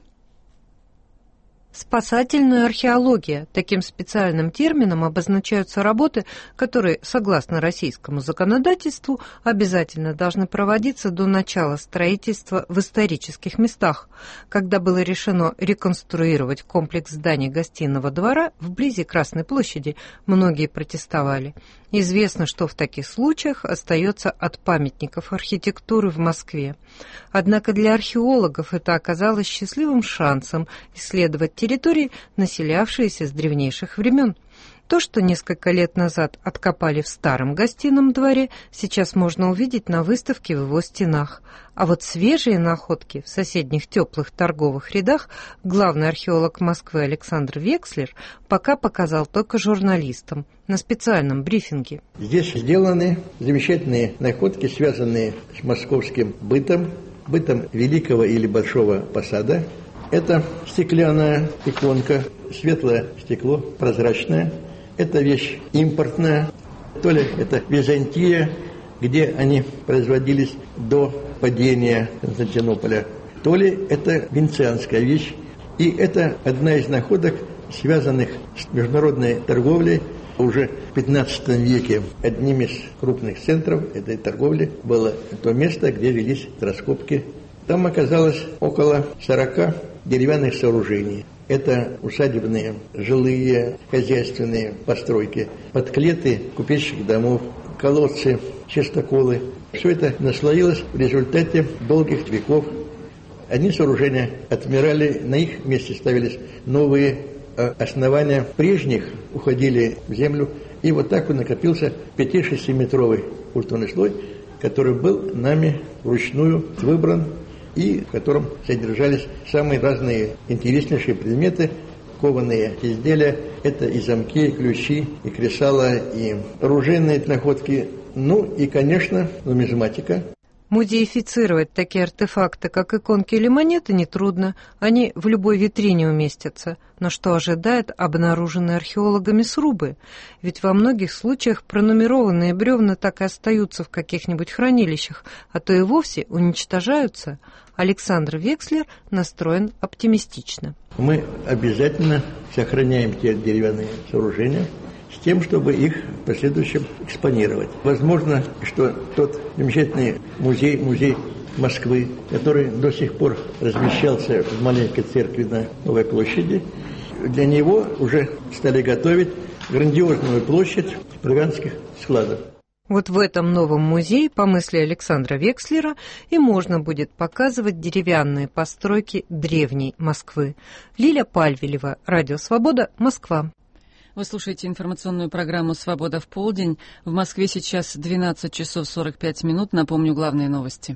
Q: Спасательная археология. Таким специальным термином обозначаются работы, которые, согласно российскому законодательству, обязательно должны проводиться до начала строительства в исторических местах. Когда было решено реконструировать комплекс зданий Гостиного двора вблизи Красной площади, многие протестовали. Известно, что в таких случаях остается от памятников архитектуры в Москве. Однако для археологов это оказалось счастливым шансом исследовать территории, населявшиеся с древнейших времен. То, что несколько лет назад откопали в старом Гостином дворе, сейчас можно увидеть на выставке в его стенах. А вот свежие находки в соседних теплых торговых рядах главный археолог Москвы Александр Векслер пока показал только журналистам на специальном брифинге.
R: Здесь сделаны замечательные находки, связанные с московским бытом, бытом Великого или Большого Посада. Это стеклянная иконка, светлое стекло, прозрачное. Это вещь импортная, то ли это Византия, где они производились до падения Константинополя, то ли это венецианская вещь. И это одна из находок, связанных с международной торговлей. Уже в пятнадцатом веке одним из крупных центров этой торговли было то место, где велись раскопки. Там оказалось около сорока деревянных сооружений. Это усадебные, жилые, хозяйственные постройки, подклеты купеческих домов, колодцы, частоколы. Все это наслоилось в результате долгих веков. Одни сооружения отмирали, на их месте ставились новые, а основания прежних уходили в землю. И вот так вот накопился пяти-шестиметровый культурный слой, который был нами вручную выбран, и в котором содержались самые разные интереснейшие предметы, кованые изделия. Это и замки, и ключи, и кресала, и оружейные находки, ну и, конечно, нумизматика.
Q: Музеифицировать такие артефакты, как иконки или монеты, нетрудно. Они в любой витрине уместятся. Но что ожидает обнаруженные археологами срубы? Ведь во многих случаях пронумерованные бревна так и остаются в каких-нибудь хранилищах, а то и вовсе уничтожаются. Александр Векслер настроен оптимистично.
R: Мы обязательно сохраняем те деревянные сооружения с тем, чтобы их в последующем экспонировать. Возможно, что тот замечательный музей, музей Москвы, который до сих пор размещался в маленькой церкви на Новой площади, для него уже стали готовить грандиозную площадь провианских складов.
Q: Вот в этом новом музее, по мысли Александра Векслера, и можно будет показывать деревянные постройки древней Москвы. Лиля Пальвелева, Радио Свобода, Москва.
A: Вы слушаете информационную программу «Свобода в полдень». В Москве сейчас двенадцать часов сорок пять минут. Напомню главные новости.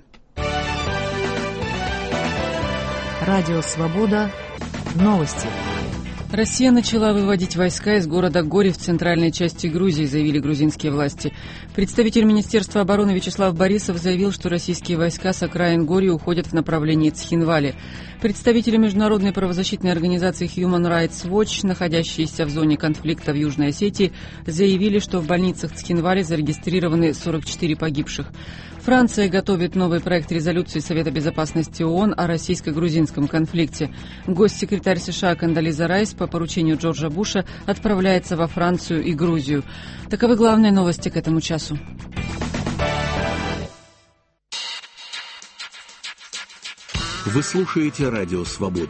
C: Радио «Свобода». Новости.
A: Россия начала выводить войска из города Гори в центральной части Грузии, заявили грузинские власти. Представитель Министерства обороны Вячеслав Борисов заявил, что российские войска с окраин Гори уходят в направлении Цхинвали. Представители международной правозащитной организации Human Rights Watch, находящиеся в зоне конфликта в Южной Осетии, заявили, что в больницах Цхинвали зарегистрированы сорок четыре погибших. Франция готовит новый проект резолюции Совета безопасности ООН о российско-грузинском конфликте. Госсекретарь США Кондолиза Райс по поручению Джорджа Буша отправляется во Францию и Грузию. Таковы главные новости к этому часу.
S: Вы слушаете Радио Свобода.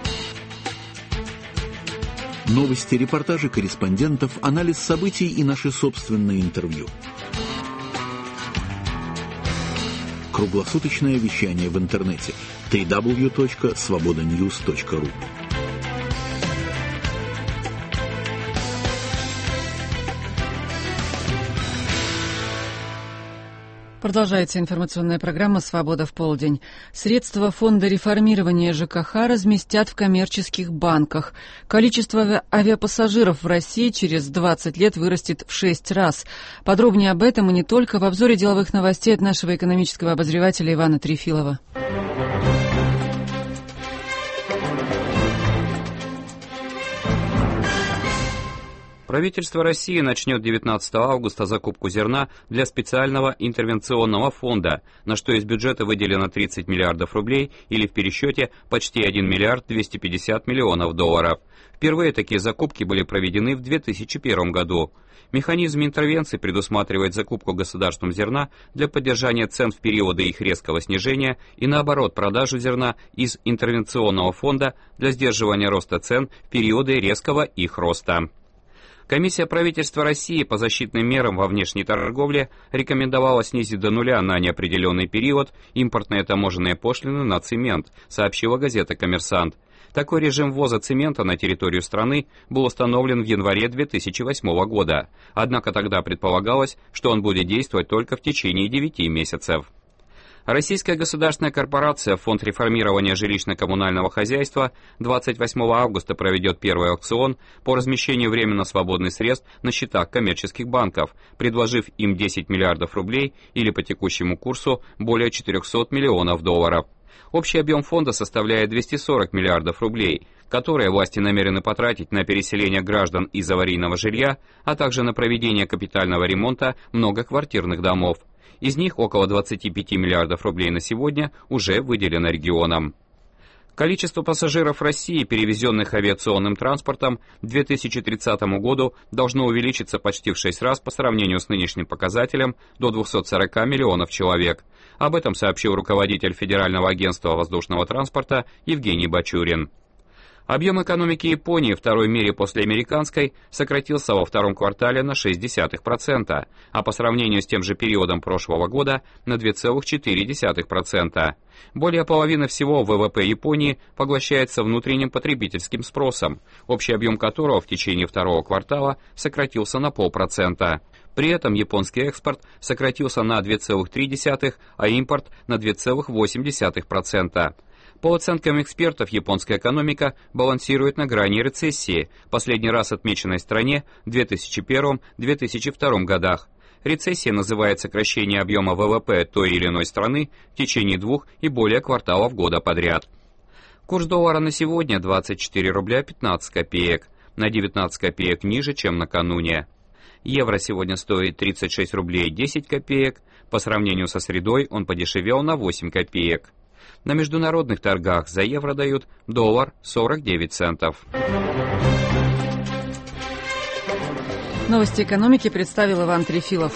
S: Новости, репортажи корреспондентов, анализ событий и наши собственные интервью. Круглосуточное вещание в интернете дабл ю дабл ю дабл ю точка свобода ньюс точка ру.
A: Продолжается информационная программа «Свобода в полдень». Средства фонда реформирования ЖКХ разместят в коммерческих банках. Количество авиапассажиров в России через двадцать лет вырастет в шесть раз. Подробнее об этом и не только в обзоре деловых новостей от нашего экономического обозревателя Ивана Трефилова.
T: Правительство России начнет девятнадцатого августа закупку зерна для специального интервенционного фонда, на что из бюджета выделено тридцать миллиардов рублей или в пересчете почти один миллиард двести пятьдесят миллионов долларов. Впервые такие закупки были проведены в две тысячи первом году. Механизм интервенции предусматривает закупку государством зерна для поддержания цен в периоды их резкого снижения и, наоборот, продажу зерна из интервенционного фонда для сдерживания роста цен в периоды резкого их роста. Комиссия правительства России по защитным мерам во внешней торговле рекомендовала снизить до нуля на неопределенный период импортные таможенные пошлины на цемент, сообщила газета «Коммерсант». Такой режим ввоза цемента на территорию страны был установлен в январе две тысячи восьмого года, однако тогда предполагалось, что он будет действовать только в течение девяти месяцев. Российская государственная корпорация «Фонд реформирования жилищно-коммунального хозяйства» двадцать восьмого августа проведет первый аукцион по размещению временно свободных средств на счетах коммерческих банков, предложив им десять миллиардов рублей или по текущему курсу более четырехсот миллионов долларов. Общий объем фонда составляет двести сорок миллиардов рублей, которые власти намерены потратить на переселение граждан из аварийного жилья, а также на проведение капитального ремонта многоквартирных домов. Из них около двадцати пяти миллиардов рублей на сегодня уже выделено регионам. Количество пассажиров России, перевезенных авиационным транспортом, к две тысячи тридцатому году должно увеличиться почти в шесть раз по сравнению с нынешним показателем до двухсот сорока миллионов человек. Об этом сообщил руководитель Федерального агентства воздушного транспорта Евгений Бачурин. Объем экономики Японии, второй в мире после американской, сократился во втором квартале на шесть десятых процента, а по сравнению с тем же периодом прошлого года на две целых четыре десятых процента. Более половины всего ВВП Японии поглощается внутренним потребительским спросом, общий объем которого в течение второго квартала сократился на полпроцента. При этом японский экспорт сократился на две целых три десятых, а импорт на две целых восемь десятых процента. По оценкам экспертов, японская экономика балансирует на грани рецессии, последний раз отмеченной в стране в две тысячи первом — две тысячи втором годах. Рецессия называет сокращение объема ВВП той или иной страны в течение двух и более кварталов года подряд. Курс доллара на сегодня двадцать четыре рубля пятнадцать копеек, на девятнадцать копеек ниже, чем накануне. Евро сегодня стоит тридцать шесть рублей десять копеек, по сравнению со средой он подешевел на восемь копеек. На международных торгах за евро дают доллар сорок девять центов.
A: Новости экономики представил Иван Трефилов.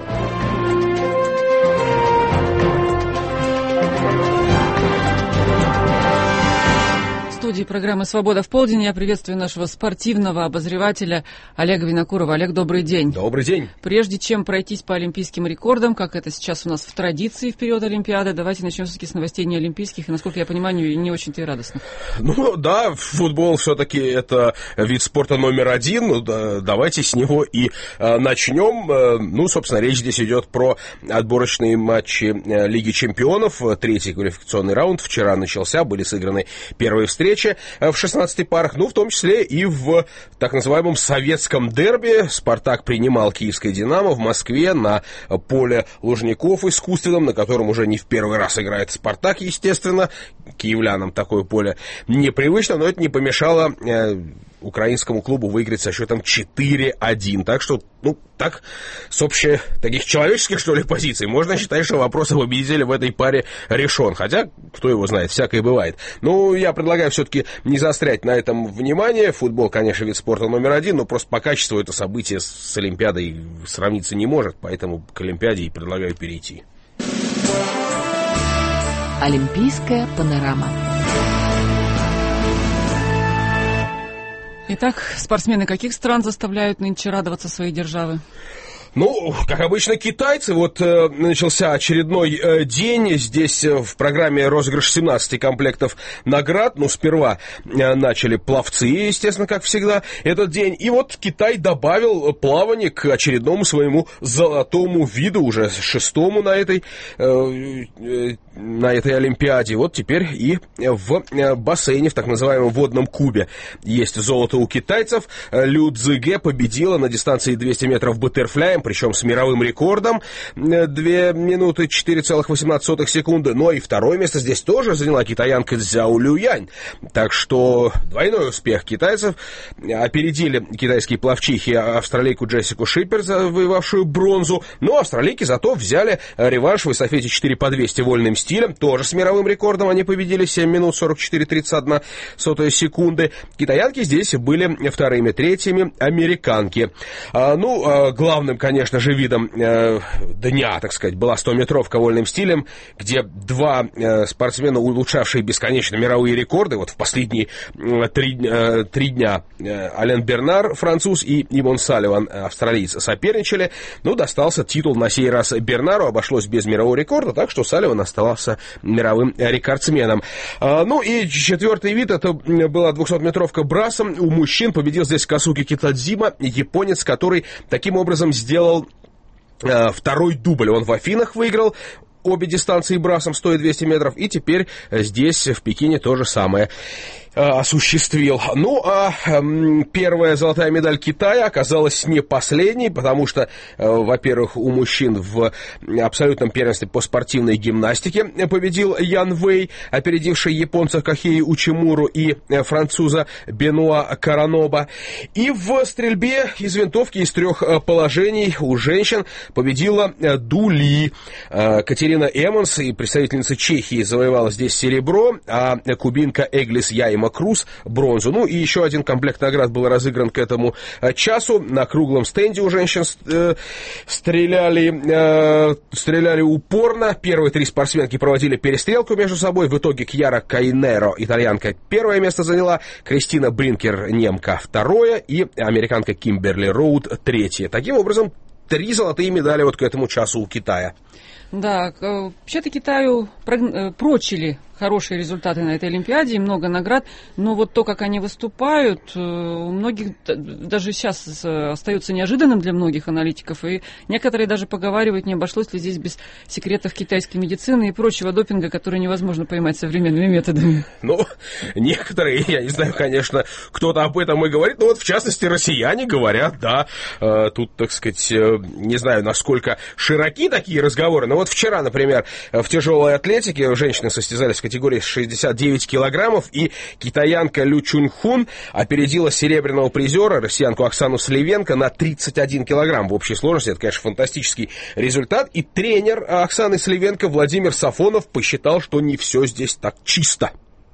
A: В студии программы «Свобода в полдень» я приветствую нашего спортивного обозревателя Олега Винокурова. Олег, добрый день.
U: Добрый день.
A: Прежде чем пройтись по олимпийским рекордам, как это сейчас у нас в традиции в период Олимпиады, давайте начнем все-таки с новостей не олимпийских, и, насколько я понимаю, не очень-то и радостных.
U: Ну да, футбол все-таки это вид спорта номер один, ну, да, давайте с него и а, начнем. Ну, собственно, речь здесь идет про отборочные матчи Лиги чемпионов, третий квалификационный раунд вчера начался, были сыграны первые встречи в шестнадцати парах, ну, в том числе и в так называемом советском дерби. «Спартак» принимал киевское «Динамо» в Москве на поле Лужников искусственном, на котором уже не в первый раз играет «Спартак», естественно. Киевлянам такое поле непривычно, но это не помешало э, украинскому клубу выиграть со счетом четыре один. Так что, ну, так, с общей таких человеческих, что ли, позиций, можно считать, что вопрос о победителе в этой паре решен. Хотя, кто его знает, всякое бывает. Ну, я предлагаю все-таки не заострять на этом внимание. Футбол, конечно, вид спорта номер один, но просто по качеству это событие с Олимпиадой сравниться не может, поэтому к Олимпиаде и предлагаю перейти.
C: Олимпийская панорама.
A: Итак, спортсмены каких стран заставляют нынче радоваться своей державы?
U: Ну, как обычно, китайцы. Вот э, начался очередной э, день. Здесь э, в программе розыгрыш семнадцати комплектов наград. Ну, сперва э, начали пловцы, естественно, как всегда, этот день. И вот Китай добавил плавание к очередному своему золотому виду, уже шестому на этой, э, э, на этой Олимпиаде. Вот теперь и в э, бассейне, в так называемом водном кубе, есть золото у китайцев. Лю Цзиге победила на дистанции двести метров баттерфляем, причем с мировым рекордом две минуты четыре целых восемнадцать сотых секунды. Ну и второе место здесь тоже заняла китаянка Цзяо Люянь. Так что двойной успех китайцев. Опередили китайские пловчихи австралийку Джессику Шипер, завоевавшую бронзу. Но австралийки зато взяли реванш в эстафете четыре по двести вольным стилем. Тоже с мировым рекордом они победили семь минут сорок четыре тридцать одна сотая секунды. Китаянки здесь были вторыми, третьими американки. А, ну, а, главным, конечно же, видом э, дня, так сказать, была стометровка вольным стилем, где два э, спортсмена, улучшавшие бесконечно мировые рекорды, вот в последние э, три, э, три дня э, Ален Бернар, француз, и Имон Салливан, австралиец, соперничали. Ну, достался титул на сей раз Бернару, обошлось без мирового рекорда, так что Салливан оставался мировым рекордсменом. А, ну, и четвертый вид, это была двухсотметровка брасом. У мужчин победил здесь Касуки Китадзима, японец, который таким образом сделал э, второй дубль. Он в Афинах выиграл обе дистанции брасом сто и двести метров, и теперь здесь, в Пекине, то же самое осуществил. Ну, а э, первая золотая медаль Китая оказалась не последней, потому что, э, во-первых, у мужчин в абсолютном первенстве по спортивной гимнастике победил Ян Вэй, опередивший японца Кохеи Учимуру и э, француза Бенуа Караноба. И в стрельбе из винтовки из трех э, положений у женщин победила э, Ду Ли. Э, Катерина Эммонс, и представительница Чехии, завоевала здесь серебро, а кубинка Эглис Яйма Круз бронзу. Ну и еще один комплект наград был разыгран к этому часу. На круглом стенде у женщин э, стреляли, э, стреляли упорно. Первые три спортсменки проводили перестрелку между собой. В итоге Кьяра Кайнеро, итальянка, первое место заняла, Кристина Бринкер, немка, второе, и американка Кимберли Роуд третье. Таким образом, три золотые медали вот к этому часу у Китая.
K: Да, вообще-то Китаю прочили хорошие результаты на этой Олимпиаде, и много наград, но вот то, как они выступают, у многих даже сейчас остается неожиданным для многих аналитиков, и некоторые даже поговаривают, не обошлось ли здесь без секретов китайской медицины и прочего допинга, который невозможно поймать современными методами.
U: Ну, некоторые, я не знаю, конечно, кто-то об этом и говорит, но вот в частности россияне говорят, да, тут, так сказать, не знаю, насколько широки такие разговоры, но вот вчера, например, в тяжелой атлетике женщины состязались в категории шестьдесят девять килограммов, и китаянка Лю Чуньхун опередила серебряного призера, россиянку Оксану Сливенко, на тридцать один килограмм. В общей сложности это, конечно, фантастический результат, и тренер Оксаны Сливенко Владимир Сафонов посчитал, что не все здесь так чисто.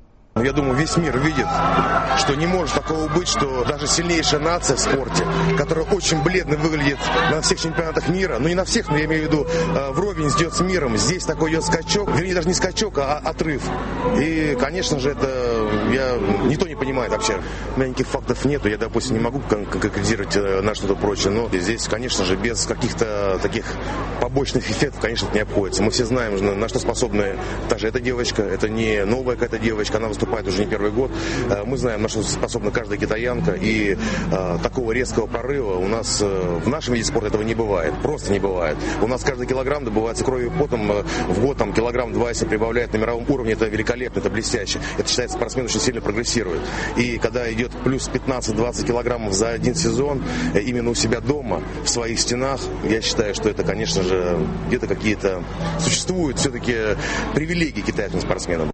B: Я думаю, весь мир видит, что не может такого быть, что даже сильнейшая нация в спорте, которая очень бледно выглядит на всех чемпионатах мира, ну не на всех, но я имею в виду, вровень идет с миром, здесь такой идет скачок, вернее, даже не скачок, а отрыв. И, конечно же, это я никто не понимает вообще. У меня никаких фактов нету, я, допустим, не могу конкретизировать на что-то прочее, но здесь, конечно же, без каких-то таких побочных эффектов, конечно, это не обходится. Мы все знаем, на что способны та же эта девочка, это не новая какая-то девочка, она выступает уже не первый год. Мы знаем, на что способна каждая китаянка, и э, такого резкого прорыва у нас э, в нашем виде спорта этого не бывает, просто не бывает. У нас каждый килограмм добывается кровью и потом, э, в год там килограмм-два, если прибавляет на мировом уровне, это великолепно, это блестяще. Это считается, спортсмен очень сильно прогрессирует. И когда идет плюс пятнадцать-двадцать килограммов за один сезон, э, именно у себя дома, в своих стенах, я считаю, что это, конечно же, где-то какие-то существуют все-таки привилегии китайским спортсменам.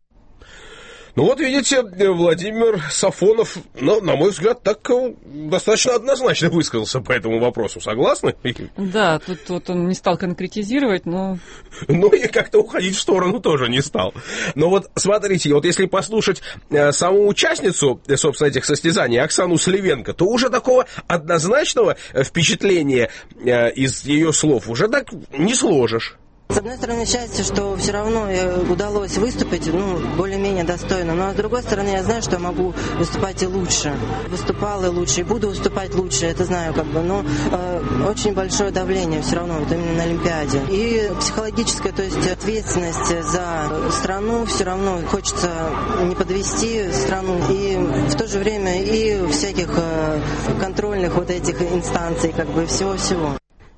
U: Ну вот, видите, Владимир Сафонов, ну, на мой взгляд, так достаточно однозначно высказался по этому вопросу. Согласны?
K: Да, тут вот он не стал конкретизировать, но...
U: Ну и как-то уходить в сторону тоже не стал. Но вот смотрите, вот если послушать э, саму участницу, собственно, этих состязаний, Оксану Сливенко, то уже такого однозначного впечатления э, из ее слов уже так не сложишь.
D: С одной стороны, счастье, что все равно удалось выступить, ну, более-менее достойно. Но с другой стороны, я знаю, что я могу выступать и лучше. Выступала и лучше, и буду выступать лучше, это знаю как бы. Но э, очень большое давление все равно, вот именно на Олимпиаде. И психологическая, то есть ответственность за страну, все равно хочется не подвести страну. И в то же время и всяких э, контрольных вот этих инстанций, как бы всего-всего.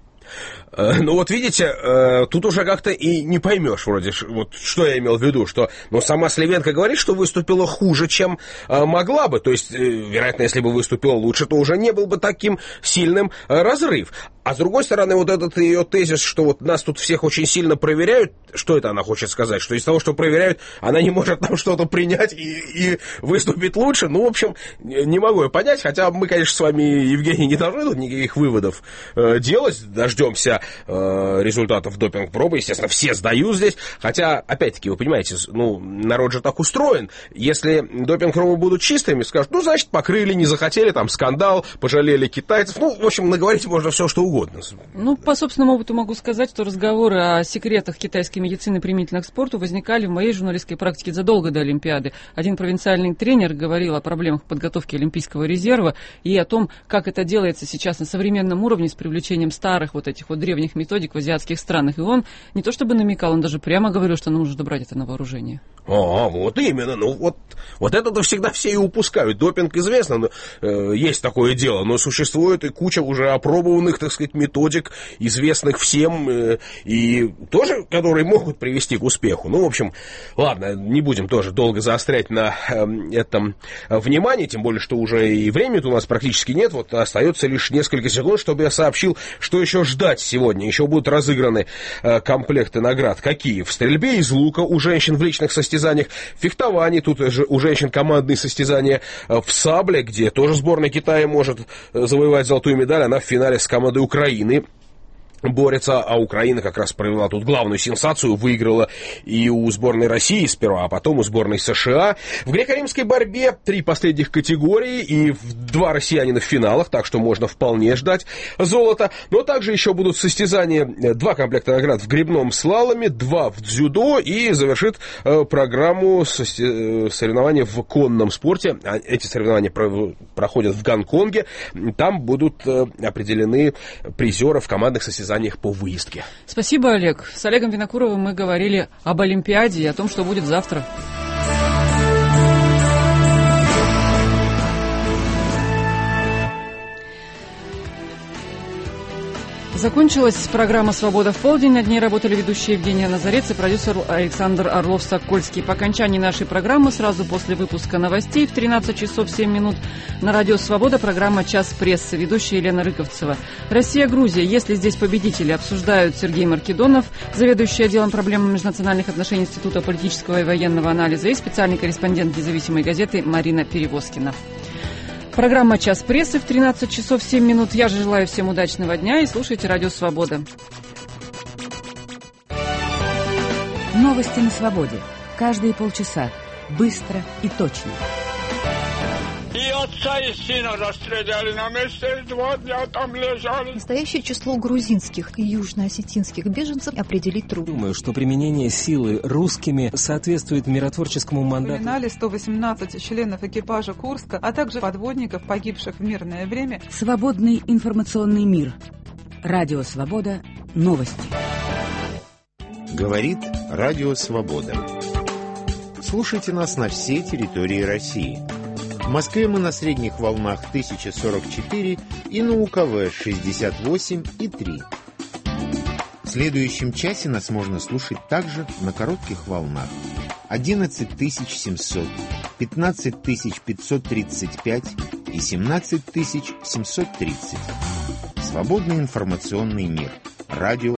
U: Ну вот видите, тут уже как-то и не поймешь вроде, вот что я имел в виду, что ну, сама Сливенко говорит, что выступила хуже, чем могла бы, то есть, вероятно, если бы выступила лучше, то уже не был бы таким сильным разрыв. А с другой стороны, вот этот ее тезис, что вот нас тут всех очень сильно проверяют, что это она хочет сказать? Что из того, что проверяют, она не может там что-то принять и, и выступить лучше? Ну, в общем, не могу я понять, хотя мы, конечно, с вами, Евгений, не должны тут никаких выводов э, делать, дождемся э, результатов допинг-пробы, естественно, все сдают здесь, хотя, опять-таки, вы понимаете, ну, народ же так устроен, если допинг-пробы будут чистыми, скажут, ну, значит, покрыли, не захотели, там, скандал, пожалели китайцев, ну, в общем, наговорить можно все, что угодно.
K: Ну, по собственному опыту могу сказать, что разговоры о секретах китайской медицины применительно к спорту возникали в моей журналистской практике задолго до Олимпиады. Один провинциальный тренер говорил о проблемах подготовки Олимпийского резерва и о том, как это делается сейчас на современном уровне с привлечением старых вот этих вот древних методик в азиатских странах. И он не то чтобы намекал, он даже прямо говорил, что нужно брать это на вооружение.
U: А, вот именно. Ну, вот, вот это-то всегда все и упускают. Допинг известно, но, э, есть такое дело, но существует и куча уже опробованных, так сказать, методик, известных всем, э, и тоже, которые могут привести к успеху. Ну, в общем, ладно, не будем тоже долго заострять на э, этом внимание, тем более, что уже и времени у нас практически нет. Вот остается лишь несколько секунд, чтобы я сообщил, что еще ждать сегодня. Еще будут разыграны э, комплекты наград. Какие? В стрельбе из лука у женщин в личных состязаниях, в фехтовании, тут же у женщин командные состязания, в сабле, где тоже сборная Китая может завоевать золотую медаль, она в финале с командой Украины борется, а Украина как раз провела тут главную сенсацию, выиграла и у сборной России сперва, а потом у сборной США. В греко-римской борьбе три последних категории и два россиянина в финалах, так что можно вполне ждать золота. Но также еще будут состязания, два комплекта наград в гребном слаломе, два в дзюдо и завершит э, программу соревнований в конном спорте. Эти соревнования про- проходят в Гонконге. Там будут э, определены призеры в командных состязаниях по выездке.
K: Спасибо, Олег. С Олегом Винокуровым мы говорили об Олимпиаде и о том, что будет завтра. Закончилась программа «Свобода в полдень». Над ней работали ведущие Евгения Назарец и продюсер Александр Орлов-Сокольский. По окончании нашей программы, сразу после выпуска новостей в тринадцать часов семь минут на радио «Свобода» программа «Час прессы». Ведущая Елена Рыковцева. Россия-Грузия. Если здесь победители, обсуждают Сергей Маркедонов, заведующий отделом проблем межнациональных отношений Института политического и военного анализа, и специальный корреспондент независимой газеты Марина Перевозкина. Программа «Час прессы» в тринадцать часов семь минут. Я же желаю всем удачного дня и слушайте «Радио Свобода».
C: Новости на свободе. Каждые полчаса. Быстро и точно.
V: И отца и сына расстреляли на месте, и два дня там лежали.
W: Настоящее число грузинских и южно-осетинских беженцев определить трудно.
F: Думаю, что применение силы русскими соответствует миротворческому мандату.
X: Упоминали сто восемнадцать членов экипажа Курска, а также подводников, погибших в мирное время.
C: Свободный информационный мир. Радио Свобода. Новости.
Y: Говорит Радио Свобода. Слушайте нас на всей территории России. В Москве мы на средних волнах тысяча сорок четыре и на УКВ шестьдесят восемь и три. В следующем часе нас можно слушать также на коротких волнах одиннадцать тысяч семьсот, пятнадцать тысяч пятьсот тридцать пять и семнадцать тысяч семьсот тридцать. Свободный информационный мир. Радио